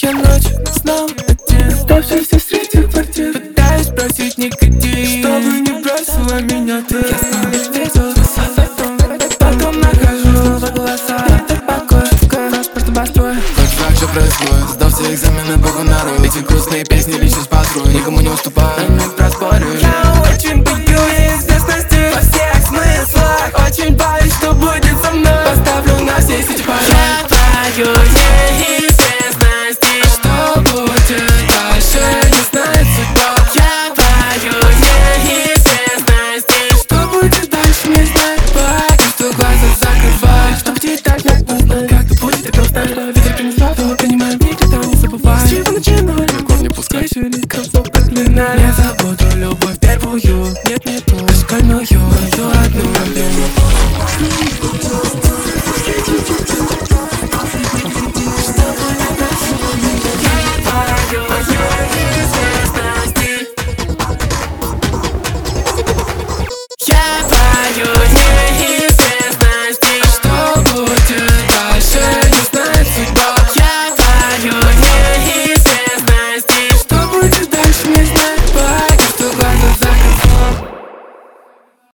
Я ночью снова один, оставшийся среди квартир. Пытаюсь бросить никотин, чтобы не бросила меня ты. Я снова встретил потом нахожу в глаза. Это покой, просто построй. Хоть как же происходит, сдав все экзамены Богу народ. Эти грустные песни личность построю, никому не уступаю, не проспорю. Я очень боюсь известности во всех смыслах. Очень боюсь, что будет со мной. Поставлю на все сети пароль. Я боюсь неизвестности, что будет дальше, не знает судьба. Я боюсь неизвестности, что будет дальше, не знает. Боюсь, что глаза закрываю, чтобы тебе так не узнать. Как ты будет, ты просто ветер принесла, то принимаю, никогда не забывай. С чего начинать? Легко не пускай. Концов проклинаю. Я забуду любовь первую, нет, не ту, школьную, мою одну любимую. Я боюсь